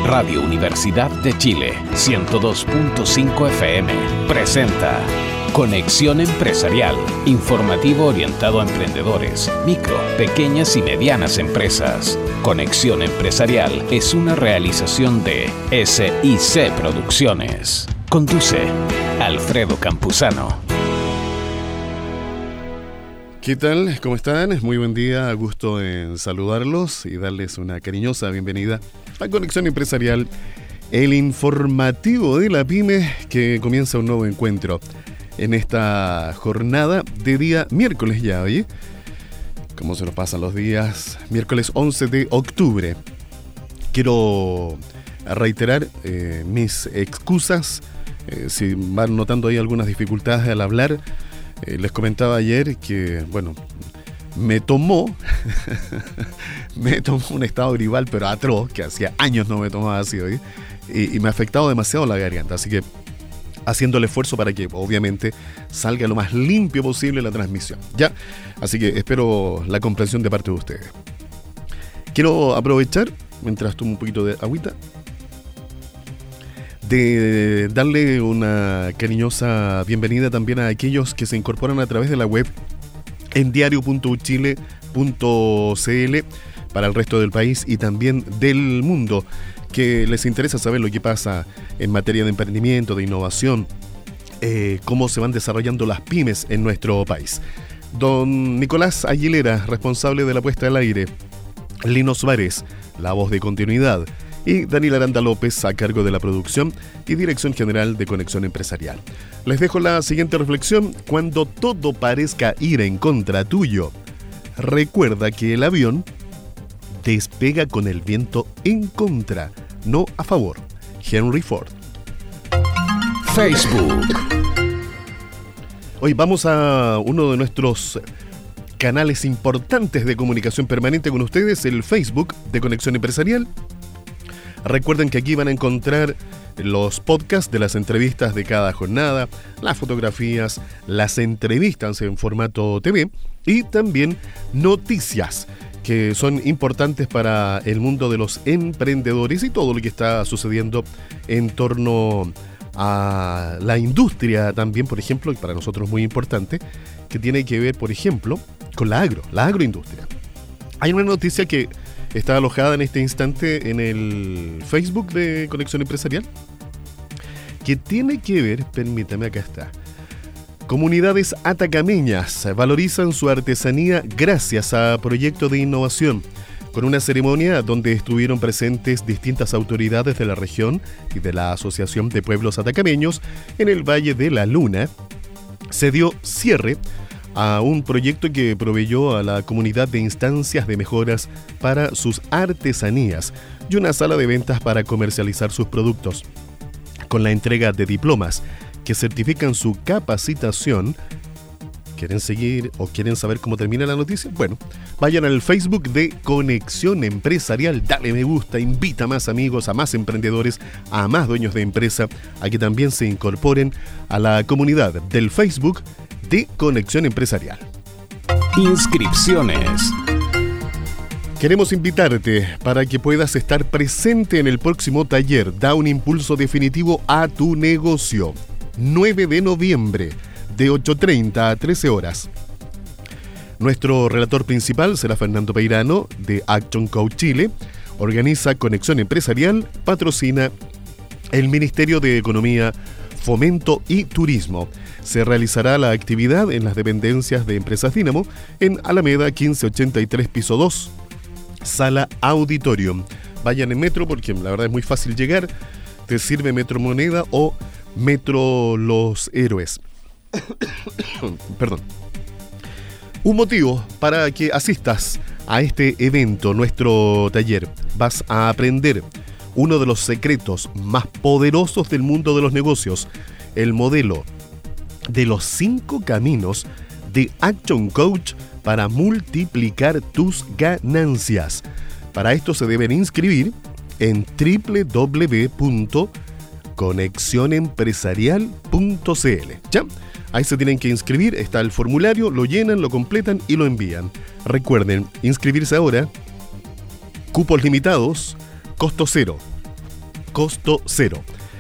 Radio Universidad de Chile, 102.5 FM, presenta Conexión Empresarial, informativo orientado a emprendedores, micro, pequeñas y medianas empresas. Conexión Empresarial es una realización de SIC Producciones. Conduce Alfredo Campuzano. ¿Qué tal? ¿Cómo están? Muy buen día, gusto en saludarlos y darles una cariñosa bienvenida a Conexión Empresarial, el informativo de la PYME que comienza un nuevo encuentro en esta jornada de día miércoles ya, ¿oye? ¿Cómo se nos pasan los días? Miércoles 11 de octubre. Quiero reiterar mis excusas, si van notando ahí algunas dificultades al hablar. Les comentaba ayer que, me tomó un estado gripal, pero atroz, que hacía años no me tomaba así hoy, y me ha afectado demasiado la garganta, así que haciendo el esfuerzo para que, obviamente, salga lo más limpio posible la transmisión, ¿ya? Así que espero la comprensión de parte de ustedes. Quiero aprovechar, mientras tomo un poquito de agüita, de darle una cariñosa bienvenida también a aquellos que se incorporan a través de la web en diario.uchile.cl para el resto del país y también del mundo, que les interesa saber lo que pasa en materia de emprendimiento, de innovación, cómo se van desarrollando las pymes en nuestro país. Don Nicolás Aguilera, responsable de la puesta al aire, Lino Suárez, la voz de continuidad, y Daniel Aranda López a cargo de la producción y dirección general de Conexión Empresarial. Les dejo la siguiente reflexión: cuando todo parezca ir en contra tuyo, recuerda que el avión despega con el viento en contra, no a favor. Henry Ford. Facebook. Hoy vamos a uno de nuestros canales importantes de comunicación permanente con ustedes, el Facebook de Conexión Empresarial. Recuerden que aquí van a encontrar los podcasts de las entrevistas de cada jornada, las fotografías, las entrevistas en formato TV y también noticias que son importantes para el mundo de los emprendedores y todo lo que está sucediendo en torno a la industria también, por ejemplo, y para nosotros muy importante, que tiene que ver, por ejemplo, con la agroindustria. Hay una noticia que está alojada en este instante en el Facebook de Conexión Empresarial, que tiene que ver, permítame, acá está. Comunidades atacameñas valorizan su artesanía gracias a proyectos de innovación, con una ceremonia donde estuvieron presentes distintas autoridades de la región y de la Asociación de Pueblos Atacameños en el Valle de la Luna. Se dio cierre a un proyecto que proveyó a la comunidad de instancias de mejoras para sus artesanías y una sala de ventas para comercializar sus productos, con la entrega de diplomas que certifican su capacitación. ¿Quieren seguir o quieren saber cómo termina la noticia? Bueno, vayan al Facebook de Conexión Empresarial, dale me gusta, invita a más amigos, a más emprendedores, a más dueños de empresa, a que también se incorporen a la comunidad del Facebook de Conexión Empresarial. Inscripciones. Queremos invitarte para que puedas estar presente en el próximo taller Da un impulso definitivo a tu negocio, 9 de noviembre, de 8:30 a 13 horas. Nuestro relator principal será Fernando Peirano, de Action Coach Chile. Organiza Conexión Empresarial, patrocina el Ministerio de Economía, Fomento y Turismo. Se realizará la actividad en las dependencias de Empresas Dínamo en Alameda 1583, piso 2, sala auditorium. Vayan en metro porque la verdad es muy fácil llegar. Te sirve Metro Moneda o Metro Los Héroes. Perdón. Un motivo para que asistas a este evento, nuestro taller. Vas a aprender uno de los secretos más poderosos del mundo de los negocios, el modelo de los 5 caminos de Action Coach para multiplicar tus ganancias. Para esto se deben inscribir en www.conexionempresarial.cl. ¿Ya? Ahí se tienen que inscribir, está el formulario, lo llenan, lo completan y lo envían. Recuerden, inscribirse ahora, cupos limitados, costo cero. costo cero.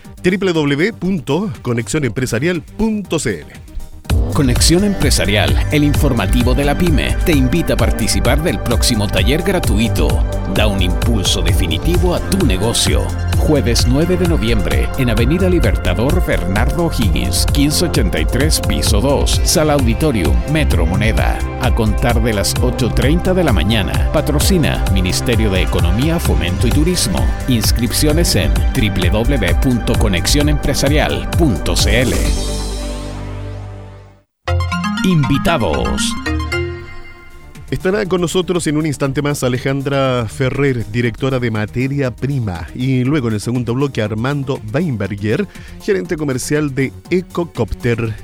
www.conexionempresarial.cl. Conexión Empresarial, el informativo de la PYME, te invita a participar del próximo taller gratuito. Da un impulso definitivo a tu negocio. Jueves 9 de noviembre, en Avenida Libertador Bernardo O'Higgins, 1583, piso 2, Sala Auditorium, Metro Moneda. A contar de las 8:30 de la mañana. Patrocina Ministerio de Economía, Fomento y Turismo. Inscripciones en www.conexionempresarial.cl. Invitados. Estará con nosotros en un instante más Alejandra Ferrer, directora de Materia Prima, y luego en el segundo bloque Armando Weinberger, gerente comercial de Ecocopter.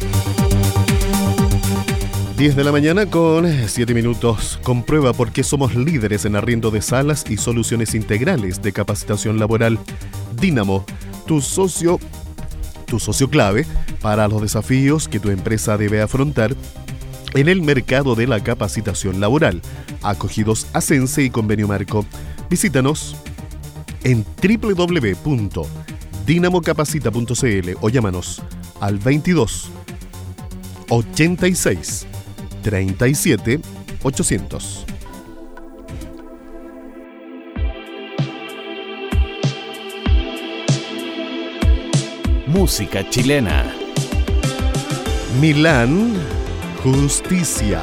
10 de la mañana con 7 minutos. Comprueba por qué somos líderes en arriendo de salas y soluciones integrales de capacitación laboral. Dínamo, tu socio clave para los desafíos que tu empresa debe afrontar en el mercado de la capacitación laboral. Acogidos a Sense y Convenio Marco. Visítanos en www.dinamocapacita.cl o llámanos al 22 86 37 800. Música chilena. Milán, Justicia.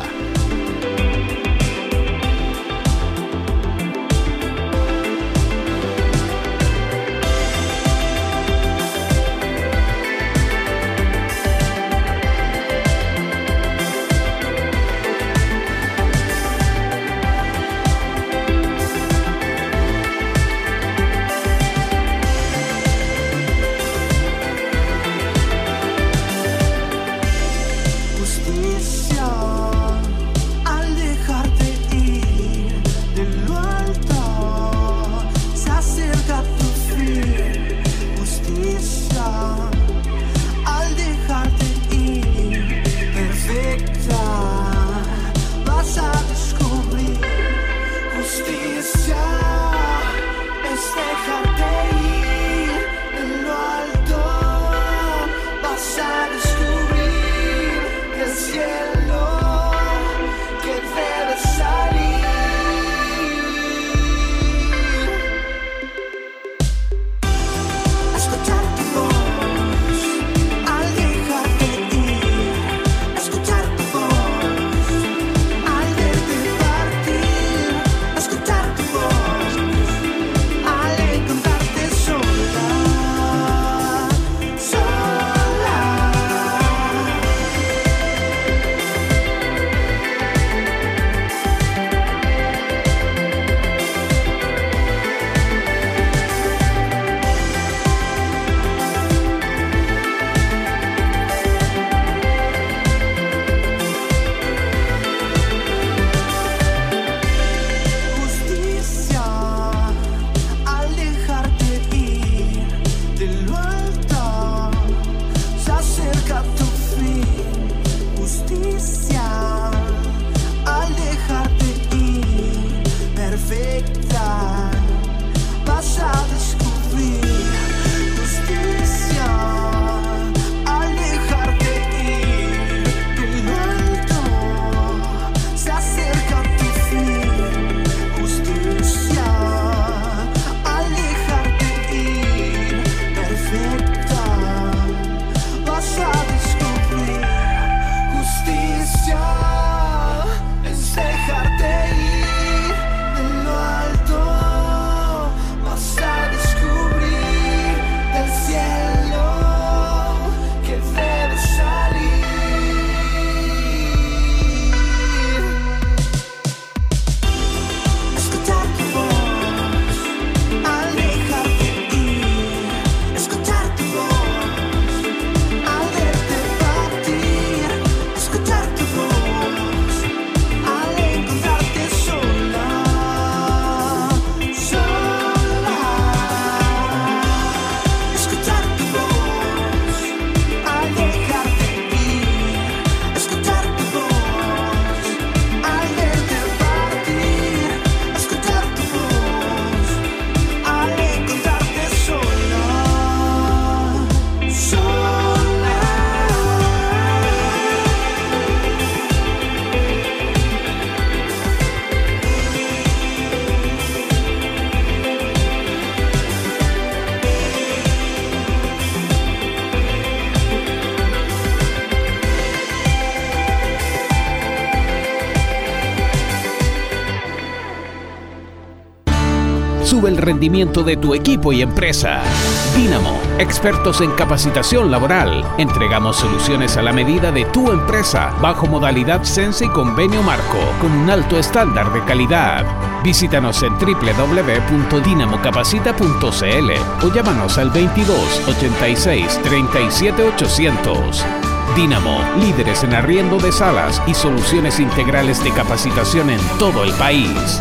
Sube el rendimiento de tu equipo y empresa. Dínamo, expertos en capacitación laboral. Entregamos soluciones a la medida de tu empresa, bajo modalidad Sense y convenio marco, con un alto estándar de calidad. Visítanos en www.dinamocapacita.cl o llámanos al 22 86 37 800. Dínamo, líderes en arriendo de salas y soluciones integrales de capacitación en todo el país.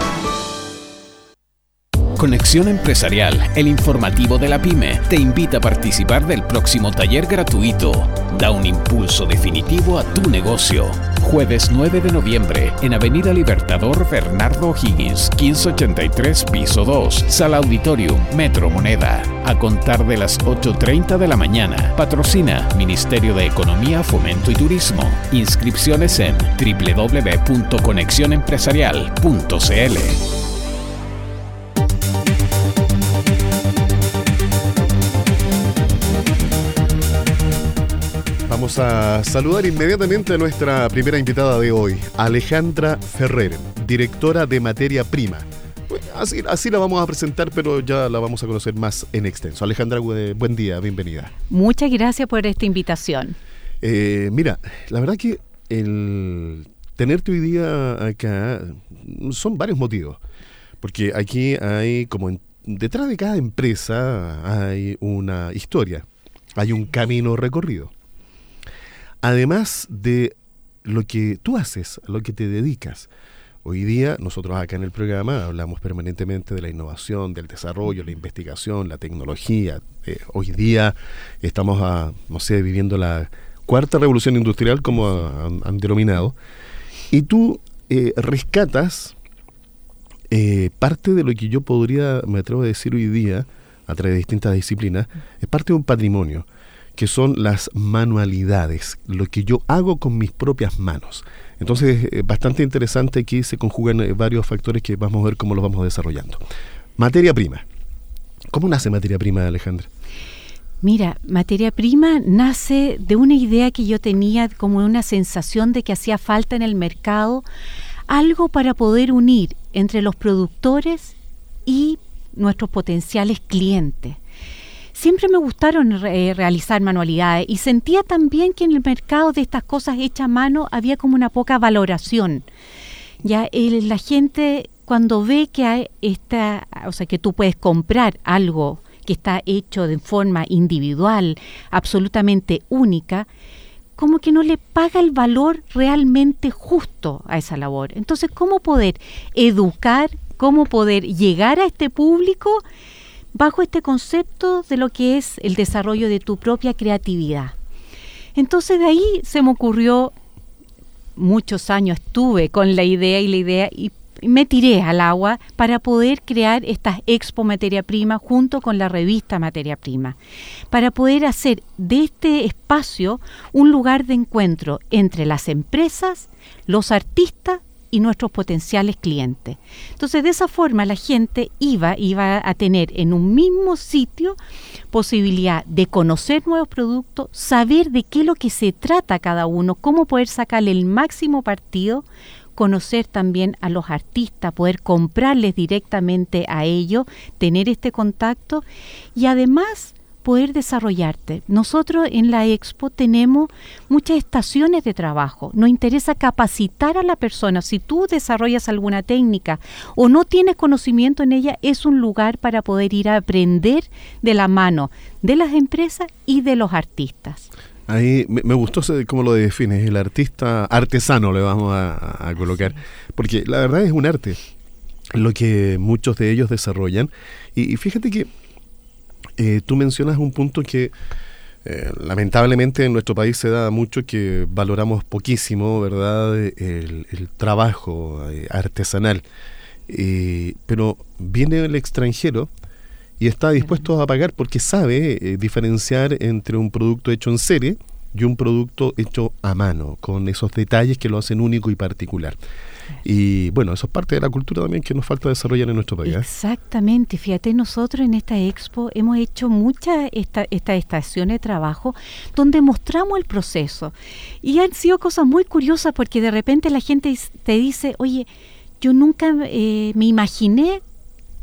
Conexión Empresarial, el informativo de la PYME, te invita a participar del próximo taller gratuito. Da un impulso definitivo a tu negocio. Jueves 9 de noviembre, en Avenida Libertador Bernardo O'Higgins, 1583, piso 2, Sala Auditorium, Metro Moneda. A contar de las 8:30 de la mañana. Patrocina Ministerio de Economía, Fomento y Turismo. Inscripciones en www.conexionempresarial.cl. Vamos a saludar inmediatamente a nuestra primera invitada de hoy, Alejandra Ferrer, directora de Materia Prima. Así la vamos a presentar, pero ya la vamos a conocer más en extenso. Alejandra, buen día, bienvenida. Muchas gracias por esta invitación. Mira, la verdad que el tenerte hoy día acá son varios motivos, porque aquí hay detrás de cada empresa hay una historia, hay un camino recorrido. Además de lo que tú haces, a lo que te dedicas. Hoy día nosotros acá en el programa hablamos permanentemente de la innovación, del desarrollo, la investigación, la tecnología. Hoy día estamos viviendo la cuarta revolución industrial, como han denominado, y tú rescatas parte de lo que yo me atrevo a decir hoy día, a través de distintas disciplinas, es parte de un patrimonio, que son las manualidades, lo que yo hago con mis propias manos. Entonces, bastante interesante, aquí se conjugan varios factores que vamos a ver cómo los vamos desarrollando. Materia prima. ¿Cómo nace Materia Prima, Alejandra? Mira, Materia Prima nace de una idea que yo tenía, como una sensación de que hacía falta en el mercado algo para poder unir entre los productores y nuestros potenciales clientes. Siempre me gustaron realizar manualidades y sentía también que en el mercado de estas cosas hechas a mano había como una poca valoración. Ya la gente, cuando ve que hay que tú puedes comprar algo que está hecho de forma individual, absolutamente única, como que no le paga el valor realmente justo a esa labor. Entonces, ¿cómo poder educar, cómo poder llegar a este público bajo este concepto de lo que es el desarrollo de tu propia creatividad? Entonces de ahí se me ocurrió, muchos años estuve con la idea y me tiré al agua para poder crear estas Expo Materia Prima junto con la revista Materia Prima, para poder hacer de este espacio un lugar de encuentro entre las empresas, los artistas y nuestros potenciales clientes. Entonces, de esa forma la gente iba a tener en un mismo sitio posibilidad de conocer nuevos productos, saber de qué es lo que se trata cada uno, cómo poder sacarle el máximo partido, conocer también a los artistas, poder comprarles directamente a ellos, tener este contacto y además poder desarrollarte. Nosotros en la Expo tenemos muchas estaciones de trabajo. Nos interesa capacitar a la persona. Si tú desarrollas alguna técnica o no tienes conocimiento en ella, es un lugar para poder ir a aprender de la mano de las empresas y de los artistas. Ahí me gustó cómo lo defines, el artista artesano le vamos a colocar, porque la verdad es un arte lo que muchos de ellos desarrollan. Y fíjate que tú mencionas un punto que lamentablemente en nuestro país se da mucho, que valoramos poquísimo, ¿verdad? El trabajo artesanal. Pero viene el extranjero y está dispuesto a pagar porque sabe diferenciar entre un producto hecho en serie y un producto hecho a mano, con esos detalles que lo hacen único y particular. Y bueno, eso es parte de la cultura también que nos falta desarrollar en nuestro país. Exactamente, fíjate, nosotros en esta Expo hemos hecho muchas estas estaciones de trabajo donde mostramos el proceso y han sido cosas muy curiosas, porque de repente la gente te dice, oye, yo nunca me imaginé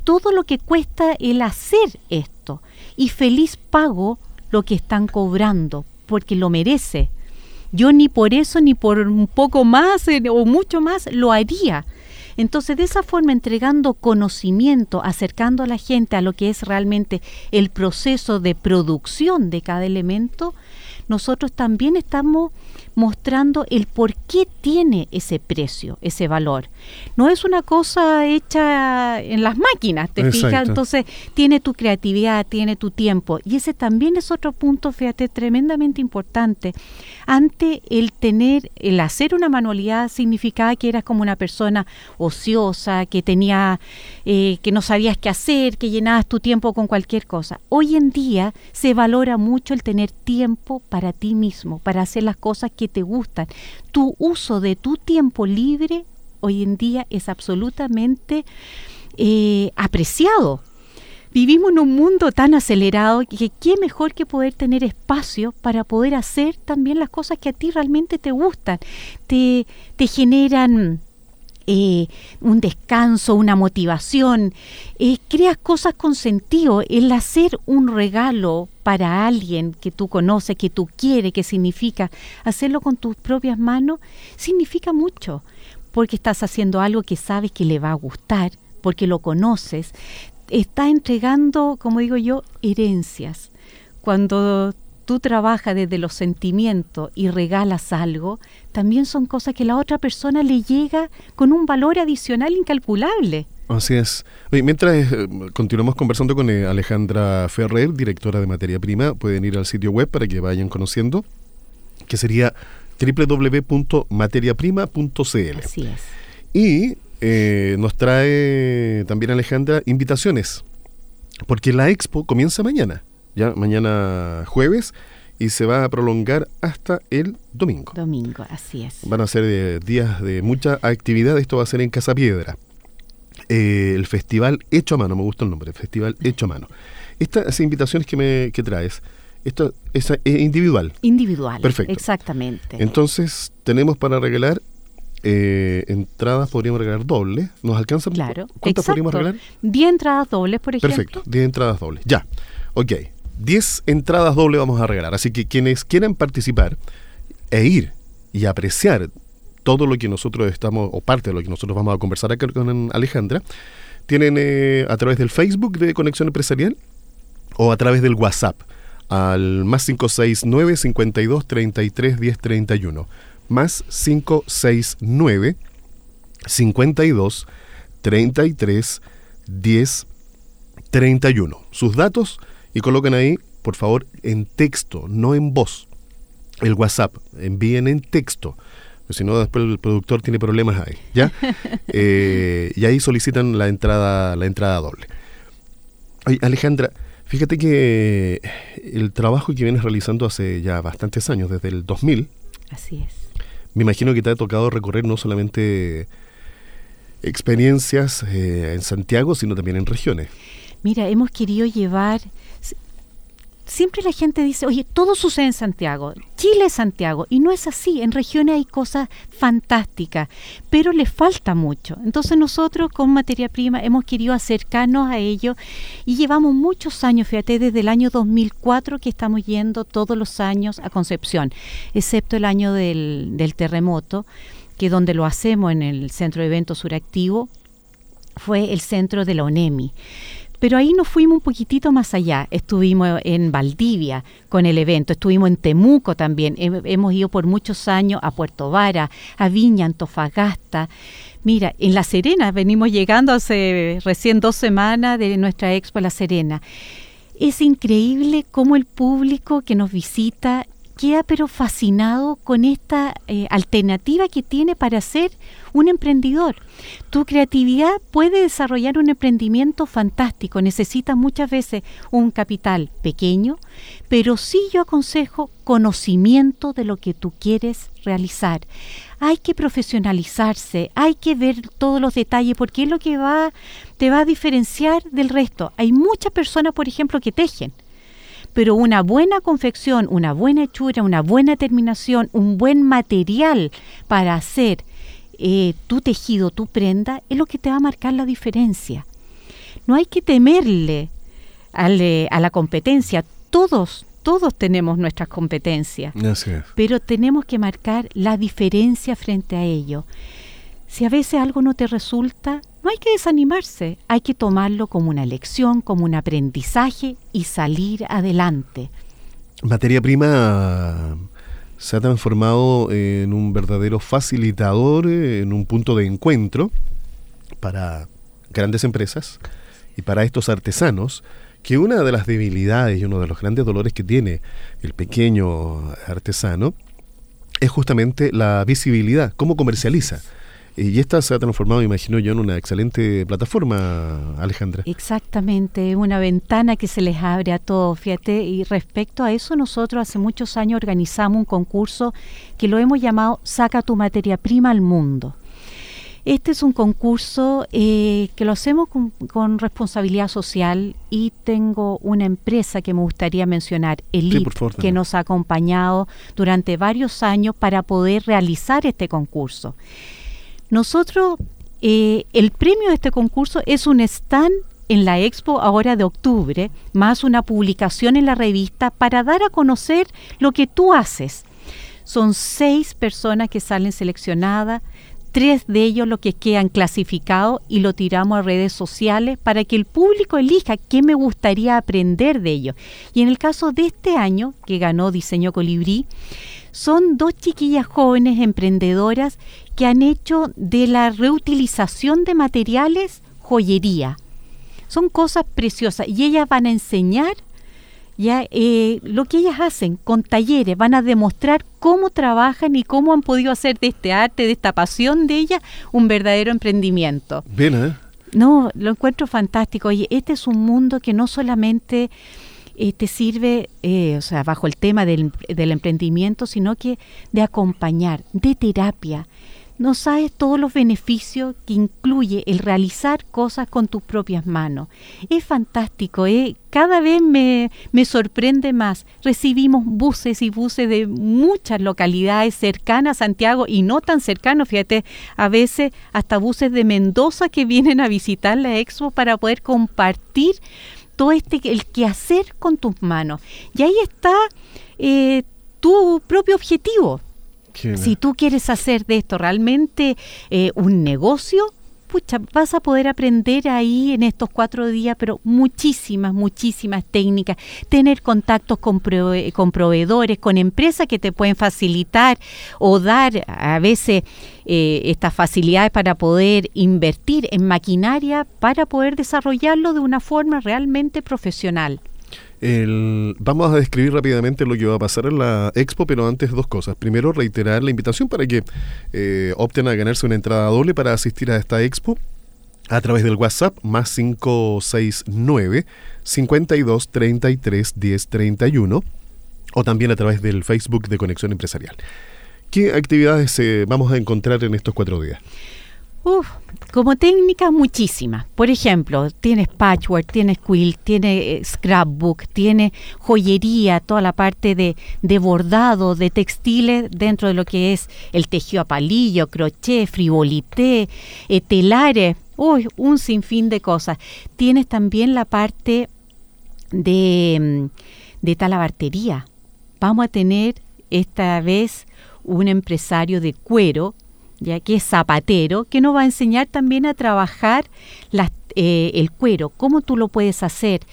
todo lo que cuesta el hacer esto y feliz pago lo que están cobrando, porque lo merece. Yo ni por eso, ni por un poco más o mucho más lo haría. Entonces, de esa forma, entregando conocimiento, acercando a la gente a lo que es realmente el proceso de producción de cada elemento, nosotros también estamos mostrando el por qué tiene ese precio, ese valor. No es una cosa hecha en las máquinas, ¿te fijas? Entonces, tiene tu creatividad, tiene tu tiempo. Y ese también es otro punto, fíjate, tremendamente importante. Antes, el hacer una manualidad significaba que eras como una persona ociosa, que tenía, que no sabías qué hacer, que llenabas tu tiempo con cualquier cosa. Hoy en día se valora mucho el tener tiempo para ti mismo, para hacer las cosas que te gustan. Tu uso de tu tiempo libre hoy en día es absolutamente apreciado. Vivimos en un mundo tan acelerado que qué mejor que poder tener espacio para poder hacer también las cosas que a ti realmente te gustan, te generan un descanso, una motivación, creas cosas con sentido. El hacer un regalo para alguien que tú conoces, que tú quieres, que significa hacerlo con tus propias manos, significa mucho, porque estás haciendo algo que sabes que le va a gustar, porque lo conoces. Estás entregando, como digo yo, herencias. Cuando tú trabajas desde los sentimientos y regalas algo, también son cosas que la otra persona le llega con un valor adicional incalculable. Así es. Oye, mientras continuamos conversando con Alejandra Ferrer, directora de Materia Prima, pueden ir al sitio web para que vayan conociendo, que sería www.materiaprima.cl. Así es. Y nos trae también Alejandra invitaciones, porque la expo comienza mañana, ya mañana jueves, y se va a prolongar hasta el domingo. Domingo, así es. Van a ser días de mucha actividad. Esto va a ser en Casa Piedra. El Festival Hecho a Mano, me gusta el nombre, Festival Hecho a Mano. Estas invitaciones que traes, esto es individual. Individual, perfecto. Exactamente. Entonces, tenemos para regalar entradas, podríamos regalar dobles. ¿Nos alcanzan? Claro. ¿Cuántas podríamos regalar? 10 entradas dobles, por ejemplo. Perfecto, 10 entradas dobles. Ya, ok. 10 entradas dobles vamos a regalar. Así que quienes quieran participar e ir y apreciar todo lo que nosotros estamos, o parte de lo que nosotros vamos a conversar acá con Alejandra, tienen a través del Facebook de Conexión Empresarial o a través del WhatsApp al más 569 52 33 10 31. Más 569 52 33 10 31. Sus datos y colocan ahí, por favor, en texto, no en voz. El WhatsApp, envíen en texto. Si no, después el productor tiene problemas ahí, ¿ya? Y ahí solicitan la entrada doble. Oye, Alejandra, fíjate que el trabajo que vienes realizando hace ya bastantes años, desde el 2000. Así es. Me imagino que te ha tocado recorrer no solamente experiencias en Santiago, sino también en regiones. Mira, hemos querido llevar... Siempre la gente dice, oye, todo sucede en Santiago, Chile es Santiago, y no es así. En regiones hay cosas fantásticas, pero les falta mucho. Entonces nosotros con Materia Prima hemos querido acercarnos a ello y llevamos muchos años, fíjate, desde el año 2004 que estamos yendo todos los años a Concepción, excepto el año del terremoto, que donde lo hacemos en el Centro de Eventos Suractivo, fue el centro de la ONEMI. Pero ahí nos fuimos un poquitito más allá. Estuvimos en Valdivia con el evento, estuvimos en Temuco también, hemos ido por muchos años a Puerto Vara, a Viña, Antofagasta. Mira, en La Serena, venimos llegando hace recién 2 semanas de nuestra expo La Serena. Es increíble cómo el público que nos visita queda pero fascinado con esta alternativa que tiene para ser un emprendedor. Tu creatividad puede desarrollar un emprendimiento fantástico. Necesitas muchas veces un capital pequeño, pero sí yo aconsejo conocimiento de lo que tú quieres realizar. Hay que profesionalizarse, hay que ver todos los detalles, porque es lo que te va a diferenciar del resto. Hay muchas personas, por ejemplo, que tejen, pero una buena confección, una buena hechura, una buena terminación, un buen material para hacer tu tejido, tu prenda, es lo que te va a marcar la diferencia. no hay que temerle a la competencia. Todos tenemos nuestras competencias, pero tenemos que marcar la diferencia frente a ello. Si a veces algo no te resulta, no hay que desanimarse, hay que tomarlo como una lección, como un aprendizaje y salir adelante. Materia Prima se ha transformado en un verdadero facilitador, en un punto de encuentro para grandes empresas y para estos artesanos, que una de las debilidades y uno de los grandes dolores que tiene el pequeño artesano es justamente la visibilidad, cómo comercializa. Y esta se ha transformado, imagino yo, en una excelente plataforma, Alejandra. Exactamente, una ventana que se les abre a todos, fíjate, y respecto a eso nosotros hace muchos años organizamos un concurso que lo hemos llamado Saca tu materia prima al mundo. Este es un concurso que lo hacemos con responsabilidad social, y tengo una empresa que me gustaría mencionar, Elite, que nos ha acompañado durante varios años para poder realizar este concurso. Nosotros, el premio de este concurso es un stand en la Expo ahora de octubre, más una publicación en la revista para dar a conocer lo que tú haces. Son 6 personas que salen seleccionadas, 3 de ellos los que quedan clasificados, y lo tiramos a redes sociales para que el público elija qué me gustaría aprender de ellos. Y en el caso de este año, que ganó Diseño Colibrí, son 2 chiquillas jóvenes emprendedoras que han hecho de la reutilización de materiales joyería. Son cosas preciosas y ellas van a enseñar lo que ellas hacen con talleres, van a demostrar cómo trabajan y cómo han podido hacer de este arte, de esta pasión de ellas, un verdadero emprendimiento. Bien, No, lo encuentro fantástico. Oye, este es un mundo que no solamente te sirve, bajo el tema del emprendimiento, sino que de acompañar, de terapia. No sabes todos los beneficios que incluye el realizar cosas con tus propias manos. Es fantástico, cada vez me sorprende más. Recibimos buses y buses de muchas localidades cercanas a Santiago y no tan cercanos, fíjate, a veces hasta buses de Mendoza que vienen a visitar la Expo para poder compartir todo el quehacer con tus manos. Y ahí está tu propio objetivo. Si tú quieres hacer de esto realmente un negocio, vas a poder aprender ahí en estos 4 días, pero muchísimas técnicas, tener contactos con proveedores, con empresas que te pueden facilitar o dar a veces estas facilidades para poder invertir en maquinaria para poder desarrollarlo de una forma realmente profesional. Vamos a describir rápidamente lo que va a pasar en la Expo, pero antes 2 cosas. Primero, reiterar la invitación para que opten a ganarse una entrada doble para asistir a esta Expo a través del WhatsApp más 569 52 33 10 31 o también a través del Facebook de Conexión Empresarial. ¿Qué actividades vamos a encontrar en estos 4 días? Como técnicas muchísimas. Por ejemplo, tienes patchwork, tienes quilt, tienes scrapbook, tienes joyería, toda la parte de bordado, de textiles dentro de lo que es el tejido a palillo, crochet, frivolité, telares, un sinfín de cosas. Tienes también la parte de talabartería. Vamos a tener esta vez un empresario de cuero, ya que es zapatero, que nos va a enseñar también a trabajar el cuero, cómo tú lo puedes hacer.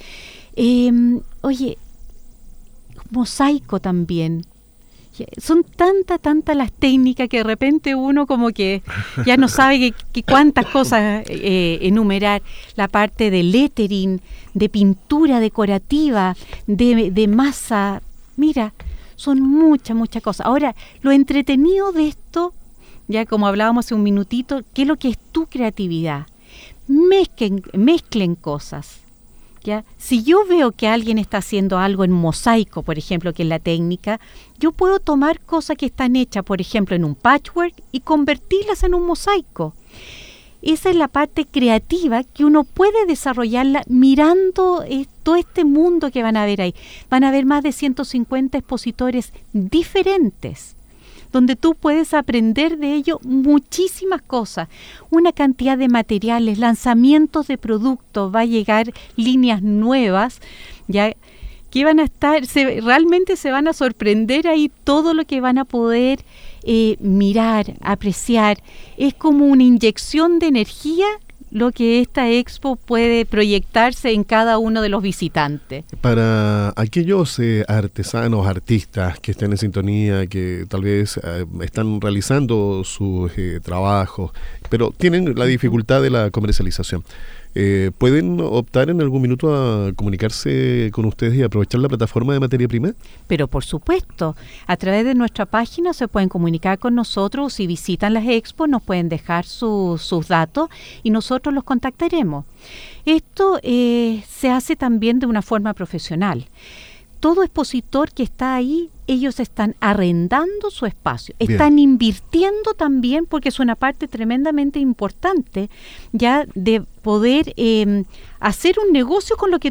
Mosaico también. Son tantas las técnicas que de repente uno como que ya no sabe que cuántas cosas enumerar. La parte de lettering, de pintura decorativa, de masa. Mira, son muchas cosas. Ahora, lo entretenido de esto, ya como hablábamos hace un minutito, ¿qué es lo que es tu creatividad? Mezclen cosas. ¿Ya? Si yo veo que alguien está haciendo algo en mosaico, por ejemplo, que es la técnica, yo puedo tomar cosas que están hechas, por ejemplo, en un patchwork y convertirlas en un mosaico. Esa es la parte creativa que uno puede desarrollarla mirando todo este mundo que van a ver ahí. Van a ver más de 150 expositores diferentes. donde tú puedes aprender de ello muchísimas cosas, una cantidad de materiales, lanzamientos de productos, va a llegar líneas nuevas, ya que van a estar, realmente se van a sorprender ahí todo lo que van a poder mirar, apreciar. Es como una inyección de energía lo que esta expo puede proyectarse en cada uno de los visitantes. Para aquellos artesanos, artistas que estén en sintonía, que tal vez están realizando sus trabajos, pero tienen la dificultad de la comercialización, ¿pueden optar en algún minuto a comunicarse con ustedes y aprovechar la plataforma de materia prima? Pero por supuesto, a través de nuestra página se pueden comunicar con nosotros. Si visitan las expos nos pueden dejar sus datos y nosotros los contactaremos. Esto se hace también de una forma profesional. Todo expositor que está ahí, ellos están arrendando su espacio, están invirtiendo también, porque es una parte tremendamente importante ya de poder hacer un negocio con lo que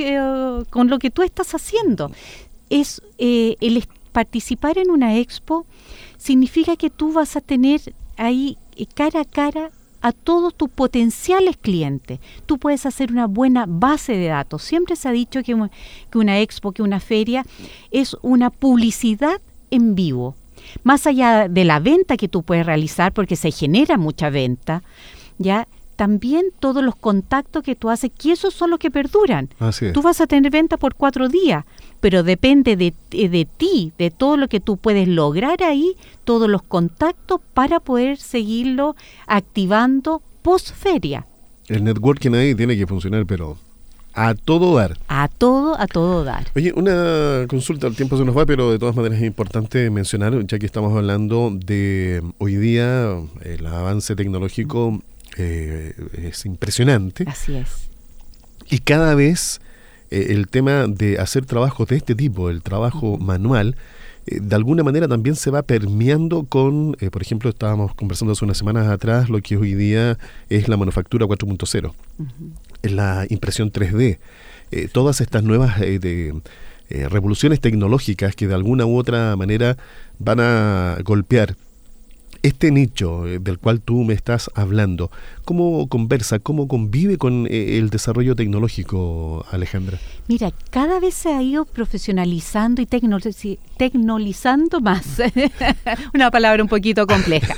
con lo que tú estás haciendo. Es el participar en una expo significa que tú vas a tener ahí cara a cara a todos tus potenciales clientes. Tú puedes hacer una buena base de datos. Siempre se ha dicho que una expo, que una feria, es una publicidad en vivo. Más allá de la venta que tú puedes realizar, porque se genera mucha venta, ya también todos los contactos que tú haces, que esos son los que perduran. Así es. Tú vas a tener venta por 4 días, pero depende de ti, de todo lo que tú puedes lograr ahí, todos los contactos para poder seguirlo activando post feria. El networking ahí tiene que funcionar, pero a todo dar. A todo dar. Oye, una consulta, el tiempo se nos va, pero de todas maneras es importante mencionar, ya que estamos hablando de hoy día, el avance tecnológico es impresionante. Así es. Y cada vez el tema de hacer trabajos de este tipo, el trabajo manual, de alguna manera también se va permeando con, por ejemplo, estábamos conversando hace unas semanas atrás, lo que hoy día es la manufactura 4.0, la impresión 3D, todas estas nuevas revoluciones tecnológicas que de alguna u otra manera van a golpear este nicho del cual tú me estás hablando. ¿Cómo conversa, cómo convive con el desarrollo tecnológico, Alejandra? Mira, cada vez se ha ido profesionalizando y tecnolizando más. Una palabra un poquito compleja.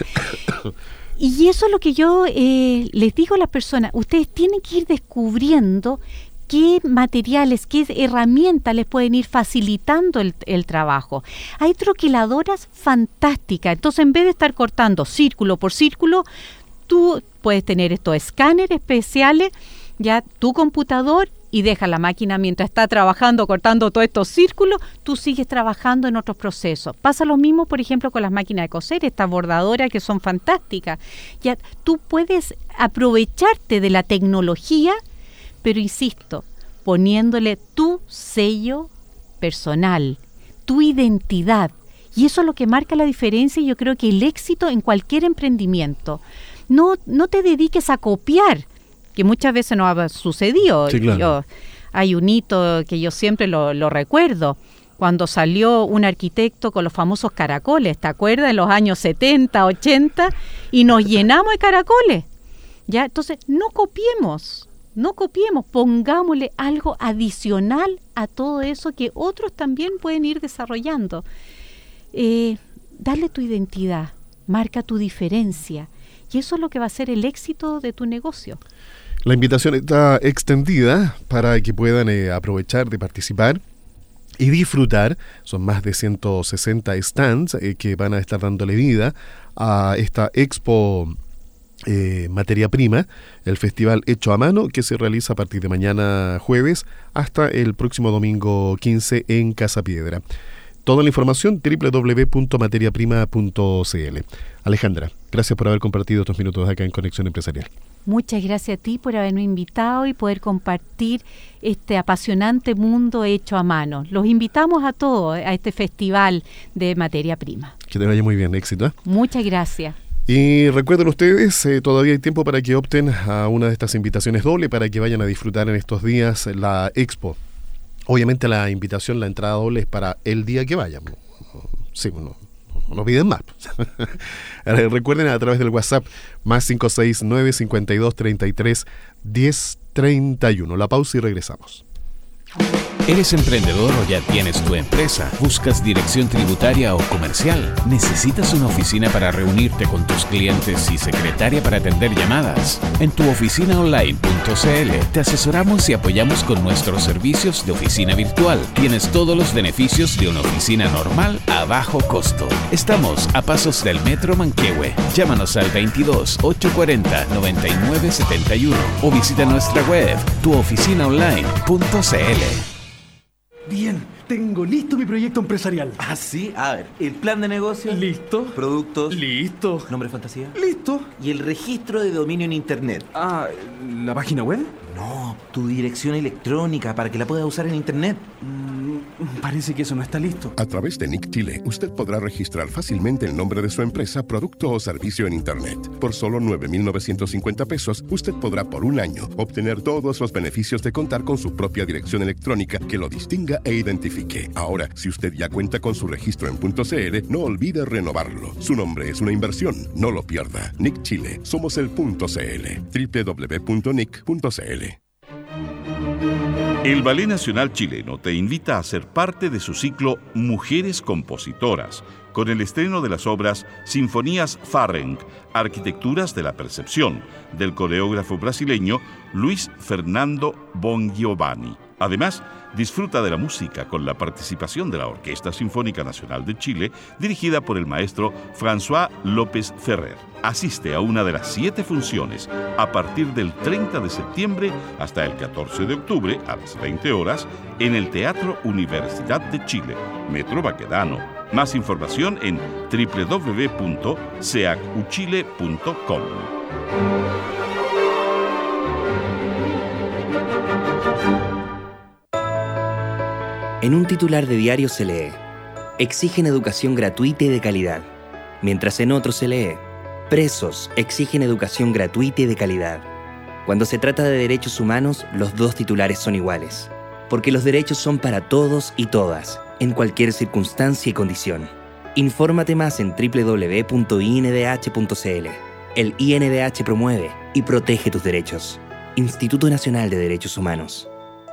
Y eso es lo que yo les digo a las personas. Ustedes tienen que ir descubriendo qué materiales, qué herramientas les pueden ir facilitando el trabajo. Hay troquiladoras fantásticas, entonces en vez de estar cortando círculo por círculo, tú puedes tener estos escáneres especiales, ya tu computador, y deja la máquina mientras está trabajando, cortando todos estos círculos, tú sigues trabajando en otros procesos. Pasa lo mismo, por ejemplo, con las máquinas de coser, estas bordadoras que son fantásticas. Ya tú puedes aprovecharte de la tecnología, pero insisto, poniéndole tu sello personal, tu identidad. Y eso es lo que marca la diferencia, y yo creo que el éxito en cualquier emprendimiento. No te dediques a copiar, que muchas veces nos ha sucedido. Sí, claro. Hay un hito que yo siempre lo recuerdo, cuando salió un arquitecto con los famosos caracoles, ¿te acuerdas? En los años 70, 80, y nos llenamos de caracoles. ¿Ya? Entonces, no copiemos, pongámosle algo adicional a todo eso que otros también pueden ir desarrollando. Dale tu identidad, marca tu diferencia, y eso es lo que va a ser el éxito de tu negocio. La invitación está extendida para que puedan aprovechar de participar y disfrutar. Son más de 160 stands que van a estar dándole vida a esta expo Materia Prima, el festival hecho a mano que se realiza a partir de mañana jueves hasta el próximo domingo 15 en Casa Piedra. Toda la información www.materiaprima.cl. Alejandra, gracias por haber compartido estos minutos acá en Conexión Empresarial. Muchas gracias a ti por haberme invitado y poder compartir este apasionante mundo hecho a mano. Los invitamos a todos a este festival de Materia Prima. Que te vaya muy bien, éxito, ¿eh? Muchas gracias. Y recuerden ustedes, todavía hay tiempo para que opten a una de estas invitaciones doble para que vayan a disfrutar en estos días la expo. Obviamente la invitación, la entrada doble es para el día que vayan. Sí, no piden más. Recuerden a través del WhatsApp más 569 52 33 10 31. La pausa y regresamos. ¿Eres emprendedor o ya tienes tu empresa? ¿Buscas dirección tributaria o comercial? ¿Necesitas una oficina para reunirte con tus clientes y secretaria para atender llamadas? En tuoficinaonline.cl te asesoramos y apoyamos con nuestros servicios de oficina virtual. Tienes todos los beneficios de una oficina normal a bajo costo. Estamos a pasos del Metro Manquehue. Llámanos al 22 840 9971 o visita nuestra web tuoficinaonline.cl. Bien, tengo listo mi proyecto empresarial. ¿Ah, sí? A ver, el plan de negocio. ¿Listo? Productos. Listo. ¿Nombre fantasía? Listo. ¿Y el registro de dominio en internet? Ah, ¿la página web? No, tu dirección electrónica para que la puedas usar en internet. Parece que eso no está listo. A través de Nick Chile, usted podrá registrar fácilmente el nombre de su empresa, producto o servicio en internet. Por solo 9,950 pesos, usted podrá por un año obtener todos los beneficios de contar con su propia dirección electrónica que lo distinga e identifique. Ahora, si usted ya cuenta con su registro en .cl, no olvide renovarlo. Su nombre es una inversión, no lo pierda. Nick Chile, somos el .cl. www.nick.cl. El Ballet Nacional Chileno te invita a ser parte de su ciclo Mujeres Compositoras, con el estreno de las obras Sinfonías Farrenc, Arquitecturas de la Percepción, del coreógrafo brasileño Luis Fernando Bongiovanni. Además, disfruta de la música con la participación de la Orquesta Sinfónica Nacional de Chile, dirigida por el maestro François López Ferrer. Asiste a una de las 7 funciones a partir del 30 de septiembre hasta el 14 de octubre a las 20 horas en el Teatro Universidad de Chile, Metro Baquedano. Más información en www.ceacuchile.com. En un titular de diario se lee: exigen educación gratuita y de calidad, mientras en otro se lee: presos exigen educación gratuita y de calidad. Cuando se trata de derechos humanos, los dos titulares son iguales, porque los derechos son para todos y todas, en cualquier circunstancia y condición. Infórmate más en www.indh.cl. El INDH promueve y protege tus derechos. Instituto Nacional de Derechos Humanos.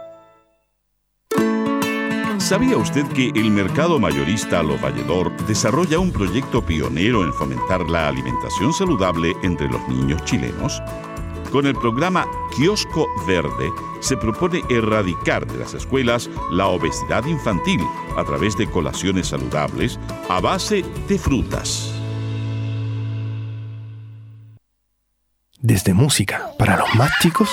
¿Sabía usted que el mercado mayorista Lo Valledor desarrolla un proyecto pionero en fomentar la alimentación saludable entre los niños chilenos? Con el programa Kiosco Verde se propone erradicar de las escuelas la obesidad infantil a través de colaciones saludables a base de frutas. Desde música para los más chicos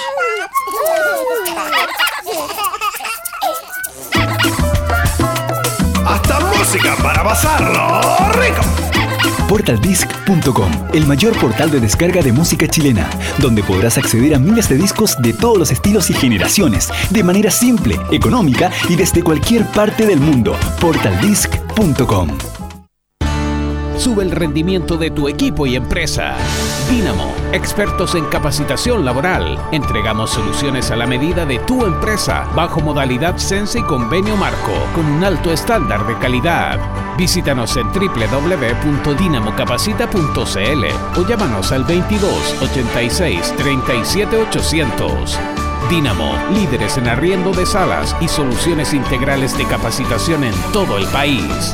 hasta música para pasarlo rico. Portaldisc.com, el mayor portal de descarga de música chilena, donde podrás acceder a miles de discos de todos los estilos y generaciones, de manera simple, económica y desde cualquier parte del mundo. Portaldisc.com. Sube el rendimiento de tu equipo y empresa. Dynamo, expertos en capacitación laboral. Entregamos soluciones a la medida de tu empresa, bajo modalidad Sense y convenio marco, con un alto estándar de calidad. Visítanos en www.dinamocapacita.cl o llámanos al 22 86 37 800. Dynamo, líderes en arriendo de salas y soluciones integrales de capacitación en todo el país.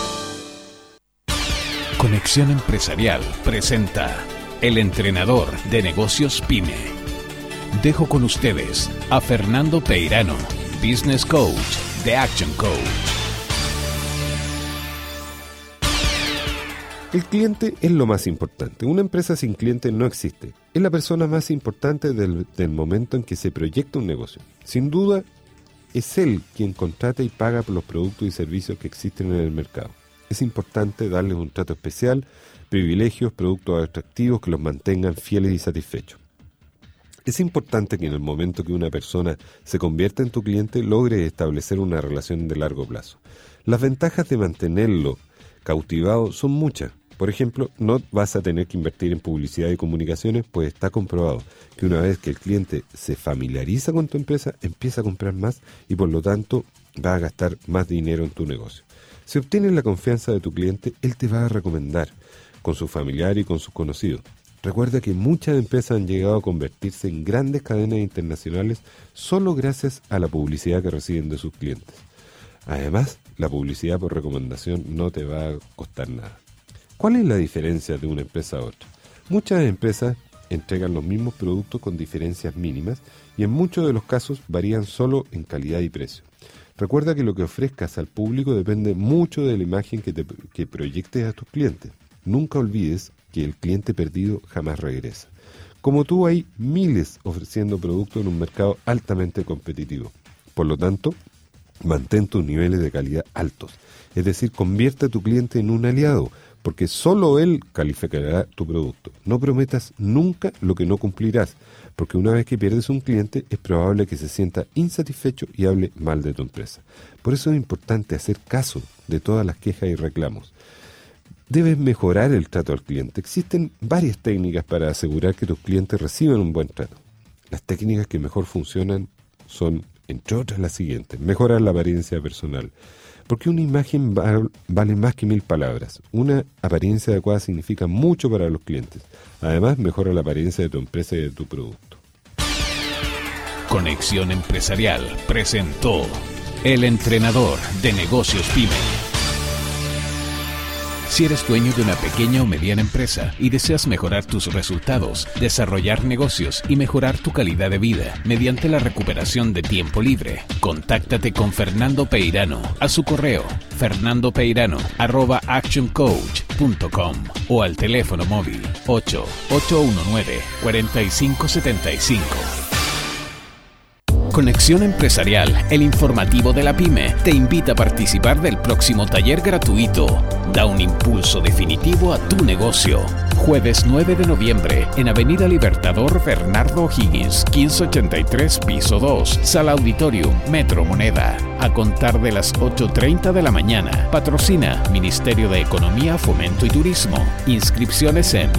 Conexión Empresarial presenta El Entrenador de Negocios PYME. Dejo con ustedes a Fernando Peirano, Business Coach de Action Coach. El cliente es lo más importante. Una empresa sin cliente no existe. Es la persona más importante del momento en que se proyecta un negocio. Sin duda, es él quien contrata y paga por los productos y servicios que existen en el mercado. Es importante darles un trato especial, privilegios, productos atractivos que los mantengan fieles y satisfechos. Es importante que en el momento que una persona se convierta en tu cliente, logres establecer una relación de largo plazo. Las ventajas de mantenerlo cautivado son muchas. Por ejemplo, no vas a tener que invertir en publicidad y comunicaciones, pues está comprobado que una vez que el cliente se familiariza con tu empresa, empieza a comprar más y por lo tanto va a gastar más dinero en tu negocio. Si obtienes la confianza de tu cliente, él te va a recomendar con su familiar y con sus conocidos. Recuerda que muchas empresas han llegado a convertirse en grandes cadenas internacionales solo gracias a la publicidad que reciben de sus clientes. Además, la publicidad por recomendación no te va a costar nada. ¿Cuál es la diferencia de una empresa a otra? Muchas empresas entregan los mismos productos con diferencias mínimas y en muchos de los casos varían solo en calidad y precio. Recuerda que lo que ofrezcas al público depende mucho de la imagen que proyectes a tus clientes. Nunca olvides que el cliente perdido jamás regresa. Como tú, hay miles ofreciendo productos en un mercado altamente competitivo. Por lo tanto, mantén tus niveles de calidad altos. Es decir, convierte a tu cliente en un aliado, porque solo él calificará tu producto. No prometas nunca lo que no cumplirás, porque una vez que pierdes un cliente es probable que se sienta insatisfecho y hable mal de tu empresa. Por eso es importante hacer caso de todas las quejas y reclamos. Debes mejorar el trato al cliente. Existen varias técnicas para asegurar que tus clientes reciban un buen trato. Las técnicas que mejor funcionan son, entre otras, las siguientes. Mejorar la apariencia personal. Porque una imagen vale más que 1000 palabras. Una apariencia adecuada significa mucho para los clientes. Además, mejora la apariencia de tu empresa y de tu producto. Conexión Empresarial presentó El Entrenador de Negocios PYME. Si eres dueño de una pequeña o mediana empresa y deseas mejorar tus resultados, desarrollar negocios y mejorar tu calidad de vida mediante la recuperación de tiempo libre, contáctate con Fernando Peirano a su correo fernandopeirano@actioncoach.com o al teléfono móvil 819-4575. Conexión Empresarial, el informativo de la PYME, te invita a participar del próximo taller gratuito. Da un impulso definitivo a tu negocio. Jueves 9 de noviembre, en Avenida Libertador Bernardo O'Higgins, 1583, piso 2, Sala Auditorium, Metro Moneda. A contar de las 8:30 de la mañana. Patrocina Ministerio de Economía, Fomento y Turismo. Inscripciones en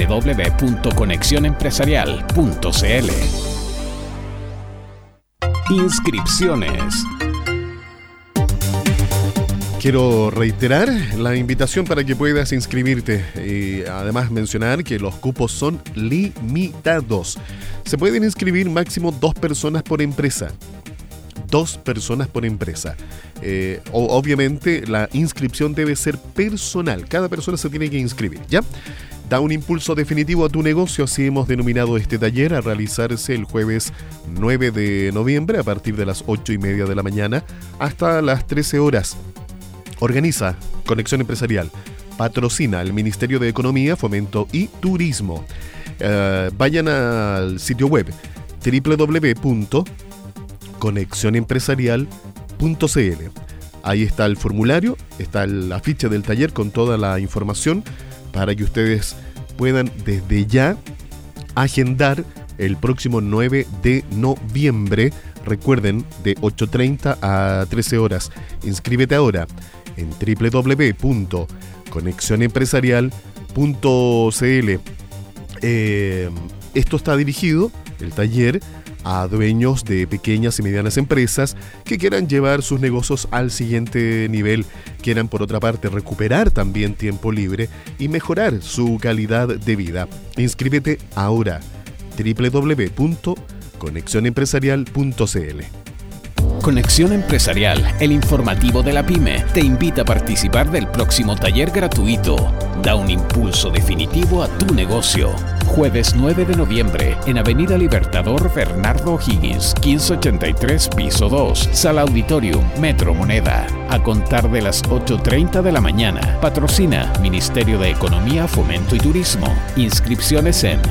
www.conexionempresarial.cl. Inscripciones. Quiero reiterar la invitación para que puedas inscribirte y además mencionar que los cupos son limitados. Se pueden inscribir máximo 2 personas por empresa. 2 personas por empresa. Obviamente la inscripción debe ser personal. Cada persona se tiene que inscribir, ¿ya? Da un impulso definitivo a tu negocio, así hemos denominado este taller, a realizarse el jueves 9 de noviembre a partir de las 8:30 de la mañana hasta las 13 horas. Organiza Conexión Empresarial. Patrocina el Ministerio de Economía, Fomento y Turismo. Vayan al sitio web www.conexionempresarial.cl. Ahí está el formulario, está la ficha del taller con toda la información para que ustedes puedan desde ya agendar el próximo 9 de noviembre. Recuerden, de 8:30 a 13 horas. Inscríbete ahora en www.conexionempresarial.cl. Esto está dirigido, el taller, a dueños de pequeñas y medianas empresas que quieran llevar sus negocios al siguiente nivel, quieran por otra parte recuperar también tiempo libre y mejorar su calidad de vida. Inscríbete ahora, www.conexionempresarial.cl. Conexión Empresarial, el informativo de la PYME, te invita a participar del próximo taller gratuito. Da un impulso definitivo a tu negocio. Jueves 9 de noviembre, en Avenida Libertador Bernardo O'Higgins, 1583, piso 2, Sala Auditorium, Metro Moneda. A contar de las 8:30 de la mañana. Patrocina Ministerio de Economía, Fomento y Turismo. Inscripciones en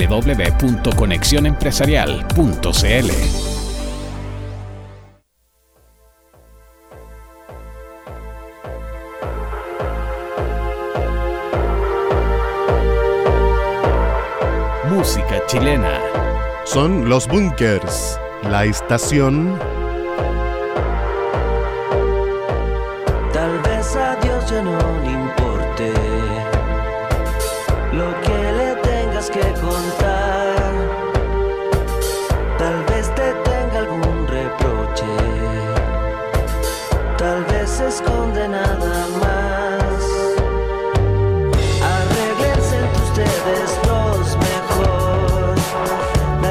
www.conexionempresarial.cl. Música chilena. Son Los Bunkers, la estación. Tal vez a Dios ya no le importe lo que le tengas que contar. Tal vez te tenga algún reproche. Tal vez es condenada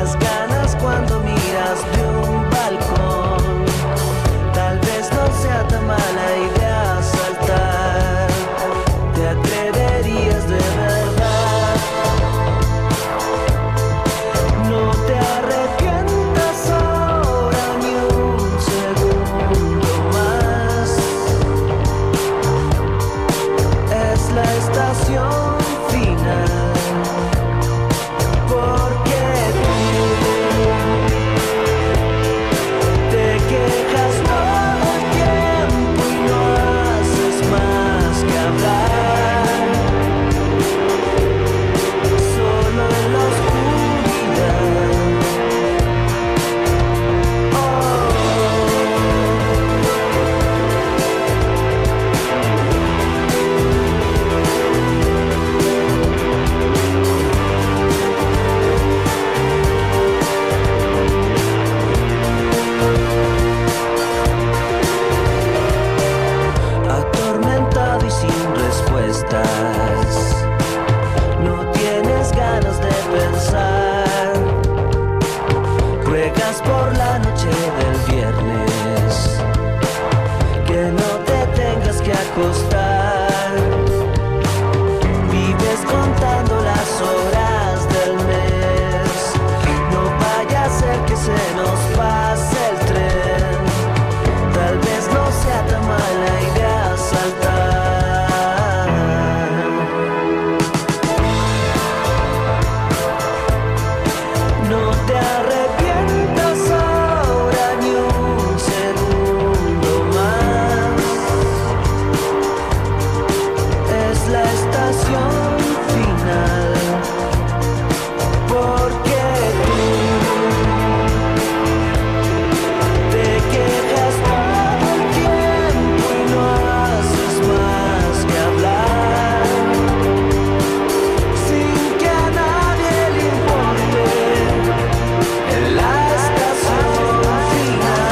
más ganas cuando miras de un balcón. Tal vez no sea tan mala idea saltar. Te atreverías de verdad. No te arrepientas ahora ni un segundo más. Es la estación final. Porque tú te quejas todo el tiempo y no haces más que hablar. Solo en la oscuridad. Atormentado y sin respuestas, no tienes ganas de pensar. Ruegas por la noche del viernes que no te tengas que acostar. Vives contando las horas del mes. No vaya a ser que se nos pase el tren. Tal vez no sea tan mala idea saltar. No te arrepientas ahora ni un segundo más. Es la estación final. Porque tú te quejas todo el tiempo y no haces más que hablar. Sin que a nadie le importe. En la estación final.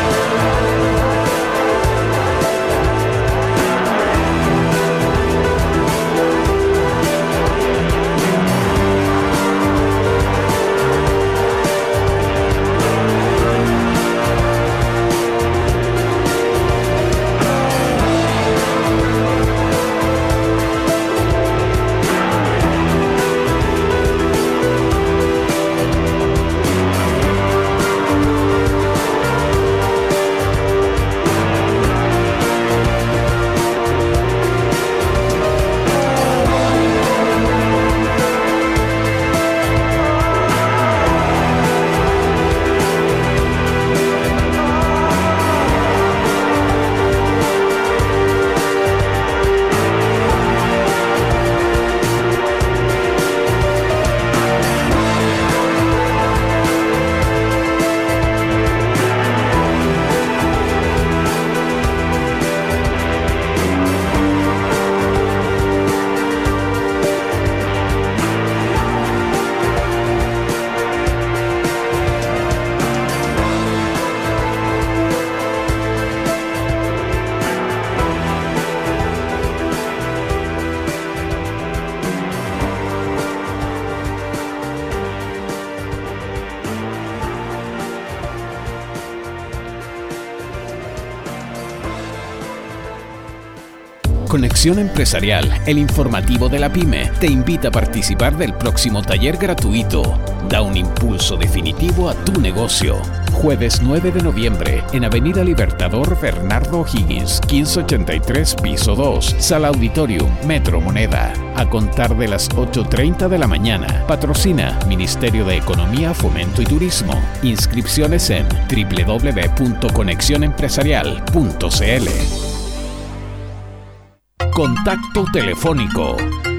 Conexión Empresarial, el informativo de la PYME, te invita a participar del próximo taller gratuito. Da un impulso definitivo a tu negocio. Jueves 9 de noviembre, en Avenida Libertador Bernardo O'Higgins, 1583, piso 2, Sala Auditorium, Metro Moneda. A contar de las 8:30 de la mañana. Patrocina Ministerio de Economía, Fomento y Turismo. Inscripciones en www.conexionempresarial.cl. Contacto telefónico.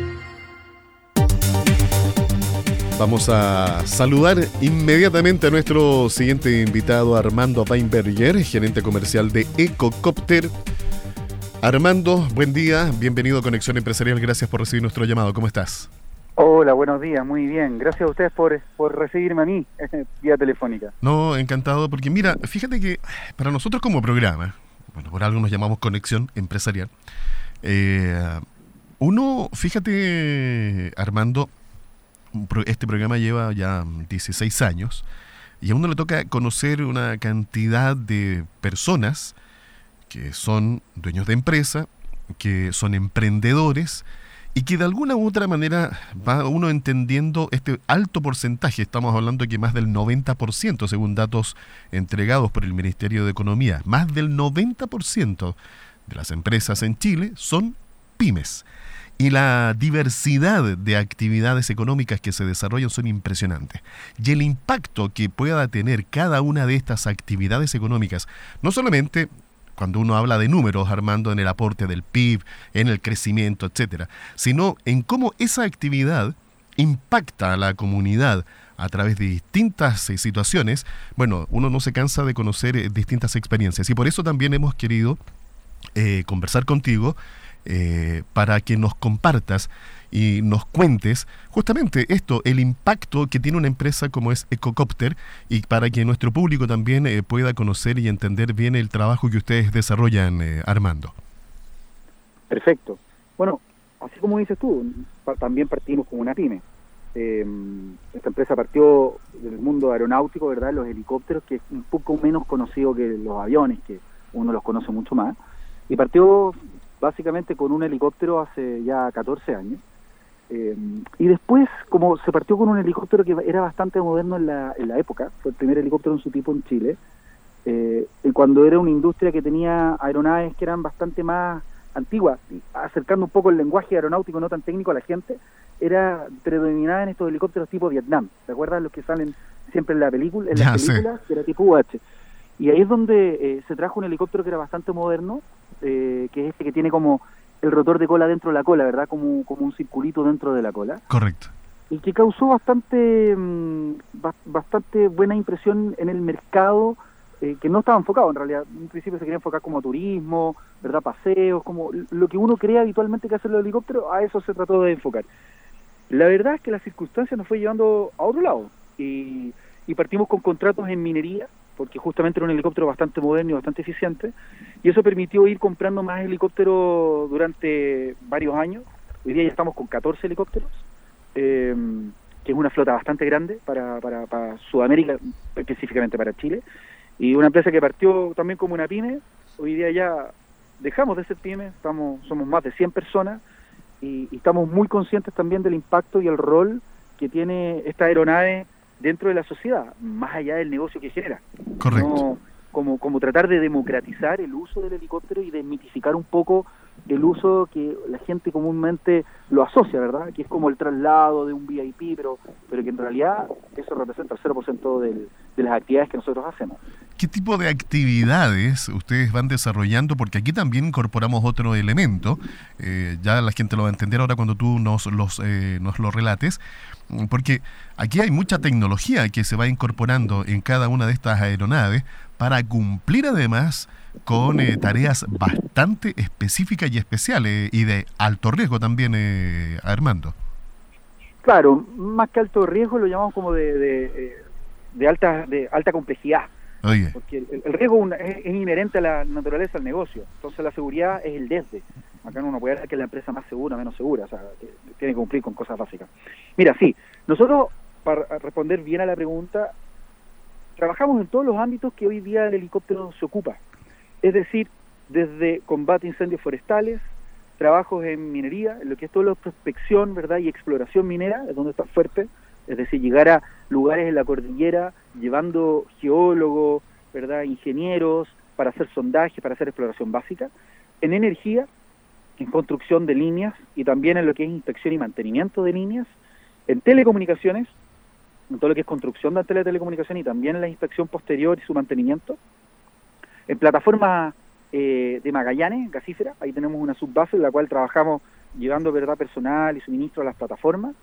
Vamos a saludar inmediatamente a nuestro siguiente invitado, Armando Weinberger, gerente comercial de Ecocopter. Armando, buen día, bienvenido a Conexión Empresarial, gracias por recibir nuestro llamado, ¿cómo estás? Hola, buenos días, muy bien, gracias a ustedes por recibirme a mí, vía telefónica. No, encantado, porque mira, fíjate que para nosotros como programa, bueno, por algo nos llamamos Conexión Empresarial, uno, fíjate, Armando, este programa lleva ya 16 años y a uno le toca conocer una cantidad de personas que son dueños de empresa, que son emprendedores y que de alguna u otra manera va uno entendiendo este alto porcentaje. Estamos hablando que más del 90%, según datos entregados por el Ministerio de Economía, más del 90% de las empresas en Chile son pymes. Y la diversidad de actividades económicas que se desarrollan son impresionantes. Y el impacto que pueda tener cada una de estas actividades económicas, no solamente cuando uno habla de números, Armando, en el aporte del PIB, en el crecimiento, etcétera, sino en cómo esa actividad impacta a la comunidad a través de distintas situaciones. Bueno, uno no se cansa de conocer distintas experiencias y por eso también hemos querido conversar contigo para que nos compartas y nos cuentes justamente esto, el impacto que tiene una empresa como es Ecocopter, y para que nuestro público también pueda conocer y entender bien el trabajo que ustedes desarrollan, Armando. Perfecto. Bueno, así como dices tú, también partimos como una pyme. Esta empresa partió del mundo aeronáutico, ¿verdad? Los helicópteros, que es un poco menos conocido que los aviones, que uno los conoce mucho más, y partió básicamente con un helicóptero hace ya 14 años. Y después, como se partió con un helicóptero que era bastante moderno en la época, fue el primer helicóptero en su tipo en Chile, y cuando era una industria que tenía aeronaves que eran bastante más antiguas, acercando un poco el lenguaje aeronáutico no tan técnico a la gente, era predominada en estos helicópteros tipo Vietnam. ¿Te acuerdas los que salen siempre en la película, en las películas? Que era tipo UH. Y ahí es donde se trajo un helicóptero que era bastante moderno, que es este que tiene como el rotor de cola dentro de la cola, ¿verdad? Como un circulito dentro de la cola. Correcto. Y que causó bastante buena impresión en el mercado, que no estaba enfocado en realidad. En principio se quería enfocar como a turismo, ¿verdad? Paseos, como lo que uno cree habitualmente que hace los helicópteros, a eso se trató de enfocar. La verdad es que las circunstancias nos fue llevando a otro lado, y partimos con contratos en minería, porque justamente era un helicóptero bastante moderno y bastante eficiente, y eso permitió ir comprando más helicópteros durante varios años. Hoy día ya estamos con 14 helicópteros, que es una flota bastante grande para Sudamérica, específicamente para Chile, y una empresa que partió también como una pyme. Hoy día ya dejamos de ser pyme, somos más de 100 personas, y estamos muy conscientes también del impacto y el rol que tiene esta aeronave dentro de la sociedad, más allá del negocio que genera. Correcto. No, como tratar de democratizar el uso del helicóptero y desmitificar un poco el uso que la gente comúnmente lo asocia, ¿verdad? Que es como el traslado de un VIP, pero que en realidad eso representa el 0% de las actividades que nosotros hacemos. ¿Qué tipo de actividades ustedes van desarrollando? Porque aquí también incorporamos otro elemento, ya la gente lo va a entender ahora cuando tú nos lo relates, porque aquí hay mucha tecnología que se va incorporando en cada una de estas aeronaves para cumplir además con tareas bastante específicas y especiales y de alto riesgo también, Armando. Claro, más que alto riesgo lo llamamos como de alta complejidad. Oye. Porque el riesgo es inherente a la naturaleza del negocio. Entonces la seguridad es el desde. Acá no puede decir que es la empresa más segura, menos segura. O sea, que tiene que cumplir con cosas básicas. Mira, sí, nosotros, para responder bien a la pregunta, trabajamos en todos los ámbitos que hoy día el helicóptero se ocupa. Es decir, desde combate a incendios forestales, trabajos en minería, en lo que es toda la prospección, ¿verdad? Y exploración minera, es donde está fuerte. Es decir, llegar a lugares en la cordillera llevando geólogos, ¿verdad? Ingenieros para hacer sondaje, para hacer exploración básica. En energía, en construcción de líneas y también en lo que es inspección y mantenimiento de líneas. En telecomunicaciones, en todo lo que es construcción de telecomunicaciones y también en la inspección posterior y su mantenimiento. En plataforma de Magallanes, gasífera, ahí tenemos una subbase en la cual trabajamos llevando, ¿verdad?, personal y suministro a las plataformas.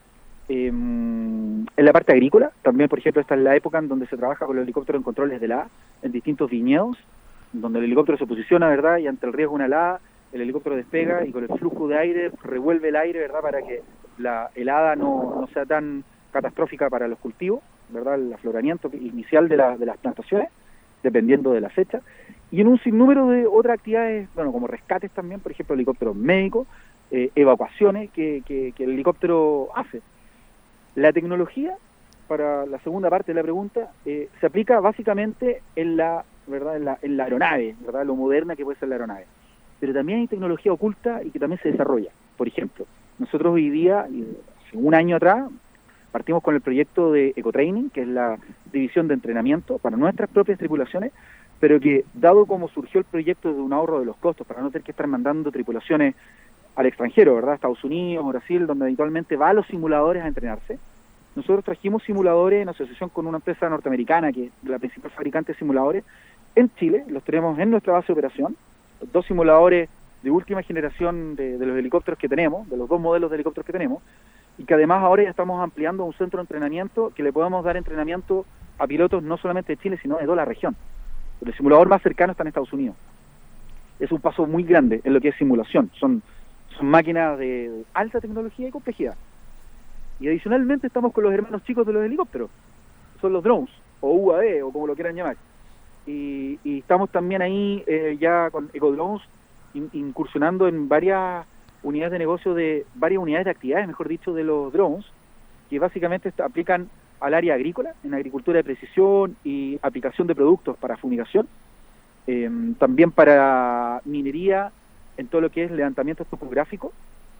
En la parte agrícola, también, por ejemplo, esta es la época en donde se trabaja con los helicópteros en controles de helada, en distintos viñedos, donde el helicóptero se posiciona, ¿verdad?, y ante el riesgo de una helada, el helicóptero despega y con el flujo de aire revuelve el aire, ¿verdad?, para que la helada no sea tan catastrófica para los cultivos, ¿verdad?, el afloramiento inicial de las plantaciones, dependiendo de la fecha. Y en un sinnúmero de otras actividades, bueno, como rescates también, por ejemplo, helicópteros médicos, evacuaciones que el helicóptero hace. La tecnología, para la segunda parte de la pregunta, se aplica básicamente en la, ¿verdad? En la aeronave, ¿verdad? Lo moderna que puede ser la aeronave. Pero también hay tecnología oculta y que también se desarrolla. Por ejemplo, nosotros hoy día, hace un año atrás, partimos con el proyecto de Ecotraining, que es la división de entrenamiento para nuestras propias tripulaciones, pero que, dado como surgió el proyecto de un ahorro de los costos, para no tener que estar mandando tripulaciones al extranjero, ¿verdad? Estados Unidos, Brasil, donde habitualmente va a los simuladores a entrenarse, nosotros trajimos simuladores en asociación con una empresa norteamericana, que es la principal fabricante de simuladores, en Chile, los tenemos en nuestra base de operación, 2 simuladores de última generación de los helicópteros que tenemos, de los 2 modelos de helicópteros que tenemos, y que además ahora ya estamos ampliando un centro de entrenamiento que le podamos dar entrenamiento a pilotos no solamente de Chile, sino de toda la región. El simulador más cercano está en Estados Unidos. Es un paso muy grande en lo que es simulación. Son máquinas de alta tecnología y complejidad. Y adicionalmente estamos con los hermanos chicos de los helicópteros. Son los drones, o UAV, o como lo quieran llamar. Y estamos también ahí ya con EcoDrones incursionando en varias unidades de negocio, varias unidades de actividades, mejor dicho, de los drones, que básicamente aplican al área agrícola, en agricultura de precisión y aplicación de productos para fumigación, también para minería, en todo lo que es levantamiento topográfico,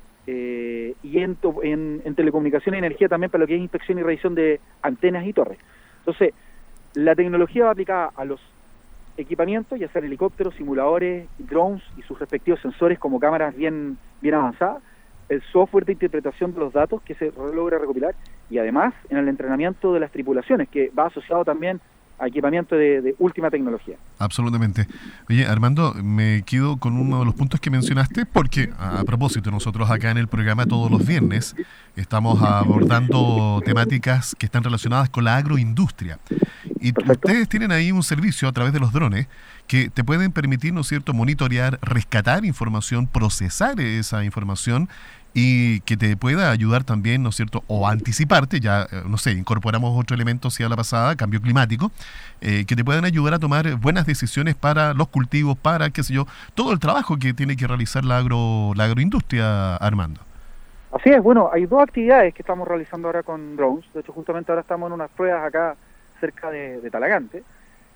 y en telecomunicación y energía también para lo que es inspección y revisión de antenas y torres. Entonces, la tecnología va aplicada a los equipamientos, ya sean helicópteros, simuladores, drones y sus respectivos sensores como cámaras bien avanzadas, el software de interpretación de los datos que se logra recopilar, y además en el entrenamiento de las tripulaciones, que va asociado también a equipamiento de última tecnología. Absolutamente. Oye, Armando, me quedo con uno de los puntos que mencionaste, porque a propósito, nosotros acá en el programa todos los viernes estamos abordando temáticas que están relacionadas con la agroindustria. Y ustedes tienen ahí un servicio a través de los drones que te pueden permitir, ¿no es cierto?, monitorear, rescatar información, procesar esa información y que te pueda ayudar también, ¿no es cierto?, o anticiparte, ya, no sé, incorporamos otro elemento hacia la pasada, cambio climático, que te puedan ayudar a tomar buenas decisiones para los cultivos, para, qué sé yo, todo el trabajo que tiene que realizar la agroindustria, Armando. Así es, bueno, hay 2 actividades que estamos realizando ahora con drones. De hecho, justamente ahora estamos en unas pruebas acá cerca de Talagante.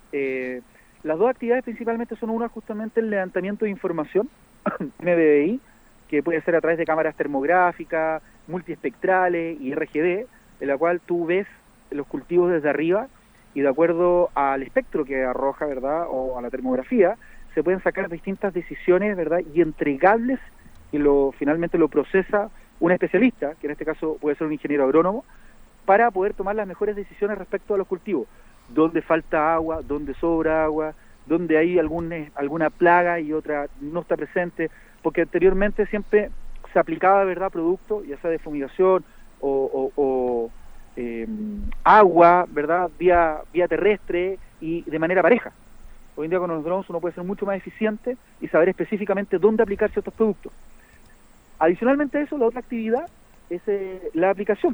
Las 2 actividades principalmente son una, justamente el levantamiento de información, MBBI, que puede ser a través de cámaras termográficas, multiespectrales y RGB, en la cual tú ves los cultivos desde arriba y de acuerdo al espectro que arroja, ¿verdad?, o a la termografía, se pueden sacar distintas decisiones, ¿verdad?, y entregables, y finalmente lo procesa un especialista, que en este caso puede ser un ingeniero agrónomo, para poder tomar las mejores decisiones respecto a los cultivos. Dónde falta agua, dónde sobra agua, dónde hay alguna plaga y otra no está presente, porque anteriormente siempre se aplicaba, ¿verdad?, producto, ya sea de fumigación o agua, ¿verdad?, vía terrestre y de manera pareja. Hoy en día con los drones uno puede ser mucho más eficiente y saber específicamente dónde aplicar ciertos productos. Adicionalmente a eso, la otra actividad es la aplicación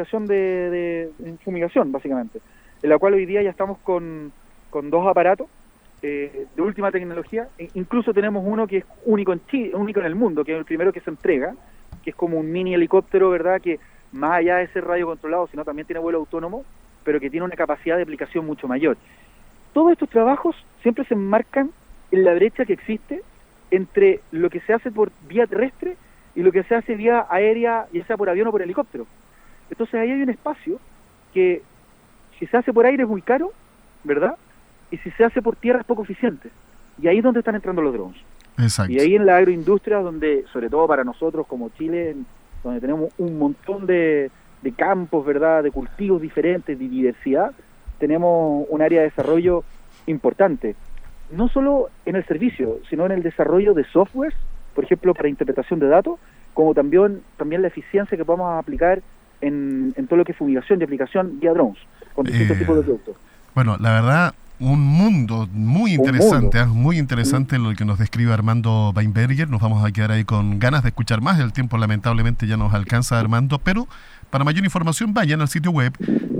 de fumigación, básicamente, en la cual hoy día ya estamos con 2 aparatos de última tecnología. Incluso tenemos uno que es único en Chile, único en el mundo, que es el primero que se entrega, que es como un mini helicóptero, ¿verdad?, que más allá de ser radio controlado, sino también tiene vuelo autónomo, pero que tiene una capacidad de aplicación mucho mayor. Todos estos trabajos siempre se enmarcan en la brecha que existe entre lo que se hace por vía terrestre y lo que se hace vía aérea, ya sea por avión o por helicóptero. Entonces ahí hay un espacio que, si se hace por aire es muy caro, ¿verdad?, y si se hace por tierra es poco eficiente. Y ahí es donde están entrando los drones. Exacto. Y ahí en la agroindustria, donde, sobre todo para nosotros como Chile, donde tenemos un montón de campos, ¿verdad?, de cultivos diferentes, de diversidad, tenemos un área de desarrollo importante. No solo en el servicio, sino en el desarrollo de software, por ejemplo, para interpretación de datos, como también la eficiencia que podemos aplicar en todo lo que es fumigación y aplicación vía drones, con distintos tipos de productos. Bueno, la verdad, un mundo muy interesante, muy interesante lo que nos describe Armando Weinberger. Nos vamos a quedar ahí con ganas de escuchar más. El tiempo lamentablemente ya nos alcanza, Armando, pero para mayor información vayan al sitio web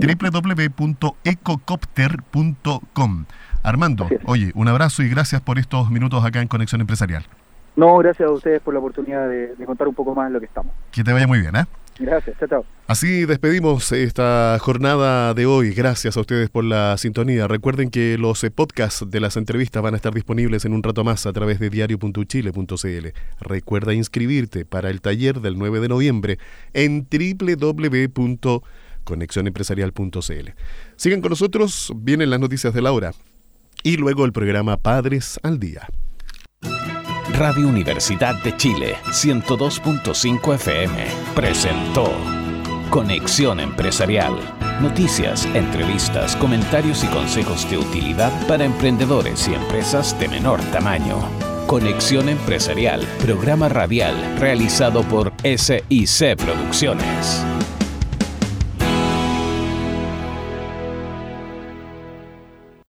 www.ecocopter.com. Armando, oye, un abrazo y gracias por estos minutos acá en Conexión Empresarial. No, gracias a ustedes por la oportunidad de contar un poco más en lo que estamos. Que te vaya muy bien, ¿eh? Gracias, chao. Así despedimos esta jornada de hoy. Gracias a ustedes por la sintonía. Recuerden que los podcasts de las entrevistas van a estar disponibles en un rato más a través de diario.chile.cl. Recuerda inscribirte para el taller del 9 de noviembre en www.conexionempresarial.cl. Sigan con nosotros, vienen las noticias de la hora y luego el programa Padres al Día. Radio Universidad de Chile 102.5 FM presentó Conexión Empresarial. Noticias, entrevistas, comentarios y consejos de utilidad para emprendedores y empresas de menor tamaño. Conexión Empresarial, programa radial realizado por SIC Producciones.